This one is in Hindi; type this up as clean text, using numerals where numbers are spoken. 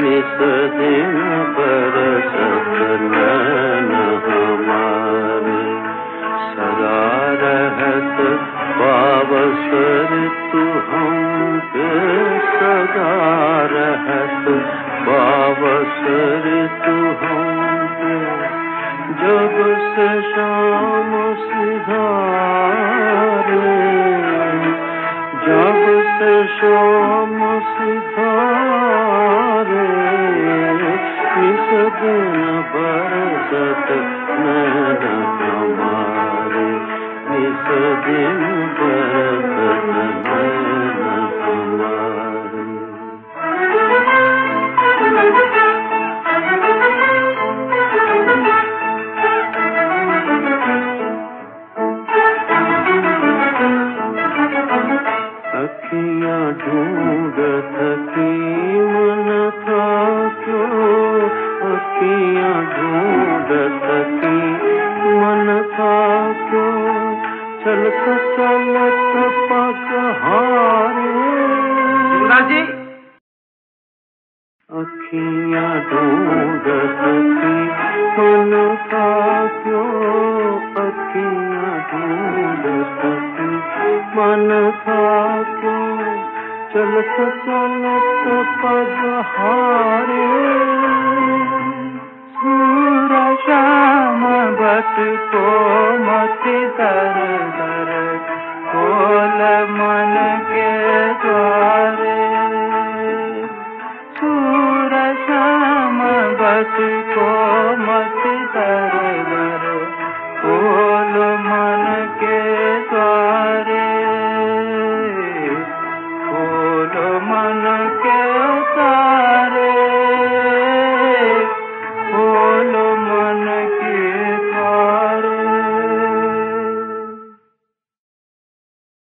निस दिन बरसत नैन हमारे, सदा रहत पावस ऋतु हमके, सदा रहत पावस ऋतु हमके। जब से शाम सिधारे, जब से शाम सिधारे, निस दिन बरसत नैन हमारे, निस दिन बरसत नैन हमारे। अखियाँ ढूंढत थी मन था क्यों, अखियाँ ढूंढत थी मन था क्यों, चलत चलत पग हारे। जी अखियाँ ढूंढत थी मन था क्यों, अखियाँ ढूंढत थी मन था क्यों, चलत चलत पग हारे। सूर श्याम बत को मति दर दर, खोल मन के